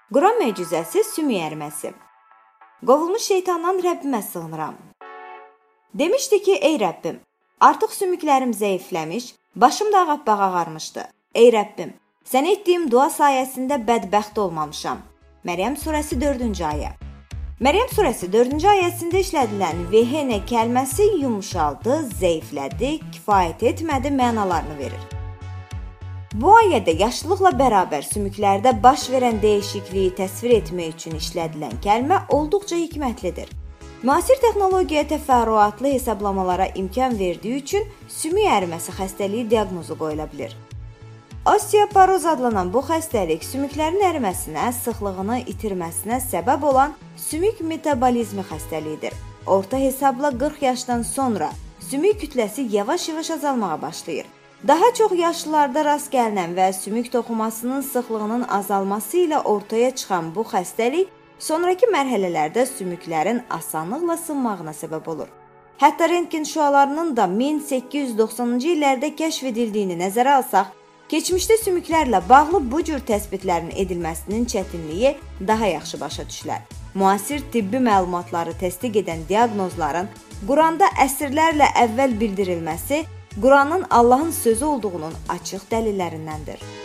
Quran möcüzəsi sümük əriməsi. Qovulmuş şeytandan Rəbbimə sığınıram. Demişdi ki, ey Rəbbim, artıq sümüklərim zəifləmiş, başım da ağappaq ağarmışdı. Ey Rəbbim, sənə etdiyim dua sayəsində bədbəxt olmamışam. Məryəm surəsi 4-cü ayə. Məryəm surəsi 4-cü ayəsində işlədilən vehene kəlməsi yumuşaldı, zəiflədi, kifayət etmədi mənalarını verir. Bu ayədə yaşlılıqla bərabər sümüklərdə baş verən dəyişikliyi təsvir etmək üçün işlədilən kəlmə olduqca hikmətlidir. Müasir texnologiya təfərrüatlı hesablamalara imkan verdiyi üçün sümük əriməsi xəstəliyi diaqnozu qoyula bilir. Osteoporoz adlanan bu xəstəlik sümüklərin əriməsinə, sıxlığını itirməsinə səbəb olan sümük metabolizmi xəstəliyidir. Orta hesabla 40 yaşdan sonra sümük kütləsi yavaş-yavaş azalmağa başlayır. Daha çox yaşlılarda rast gəlinən və sümük toxumasının sıxlığının azalması ilə ortaya çıxan bu xəstəlik sonrakı mərhələlərdə sümüklərin asanlıqla sınmağına səbəb olur. Hətta rentgen şüalarının da 1890-cı illərdə kəşf edildiyini nəzərə alsaq, keçmişdə sümüklərlə bağlı bu cür təsbitlərin edilməsinin çətinliyi daha yaxşı başa düşülər. Müasir tibbi məlumatları təsdiq edən diaqnozların Quranda əsrlərlə əvvəl bildirilməsi Quranın Allahın sözü olduğunun açıq dəlillərindəndir.